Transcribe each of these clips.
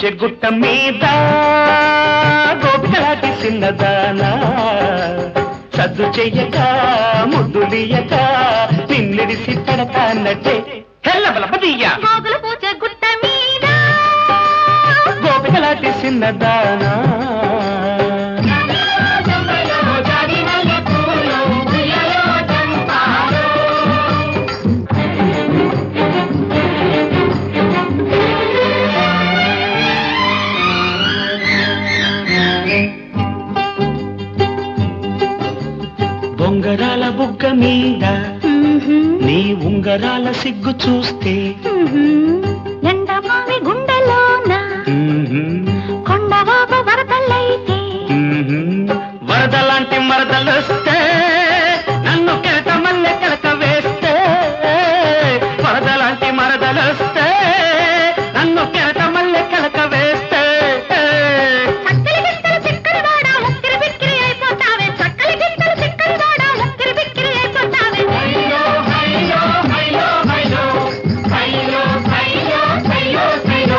పూచే గుట్ట మీద గోపికలాంటి చిన్నదానా సద్దు చెయ్యక ముద్దులియక నిన్నిడిసి పెడతానట్టే హెల్లబలపదీయ గోగులు పూచే గుట్ట మీద గోపికలాంటి చిన్నదానా బొంగరాల బుగ్గ మీద నీ ఉంగరాల సిగ్గు చూస్తే ఎండమావి గుండెలోన కొండవాపు వరదలైతే వరదలాంటి మరదలొస్తే నన్ను కెరట మల్లె కెలక వేస్తే వరదలాంటి మరదలొస్తే నన్ను కెరట మల్లె కెలక వేస్తే చక్కలి గిత్తలు చిక్కరి వాడ ముక్కిరి బిక్కిరి అయిపోతావే చక్కలి గిత్తలు చిక్కరి వాడ ముక్కిరి బిక్కిరి అయిపోతావే హైలో హైలో హైలో హైలో హైలో హైలో హైలో హైలో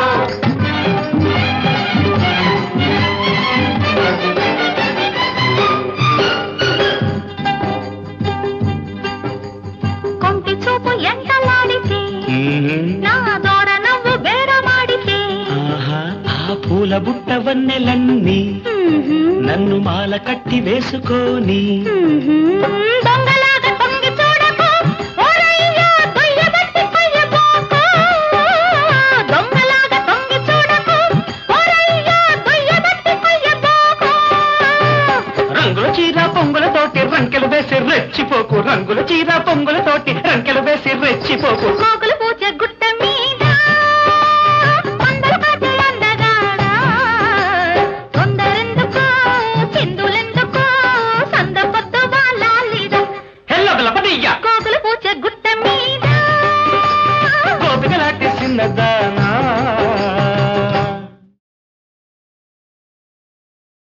కొంటి చూపు ఎంటలాడితే నా దోర నవ్వు బేరమాడితే ఆహా ఆ పూల బుట్ట వన్నెలన్నీ నన్ను మాల కట్టి వేసుకోని దొంగలాగా తొంగి చూడకు ఓరయ్యా దొయ్యబట్టి కొయ్యబోకు దొంగలాగా తొంగి చూడకు ఓరయ్యా దొయ్యబట్టి కొయ్యబోకు రంగుల చీర పొంగులతోటి రంకెలు వేసి రెచ్చిపోకు రంగుల చీర పొంగులతోటి రంకెలు వేసి రెచ్చిపోకు గోగులు పూచే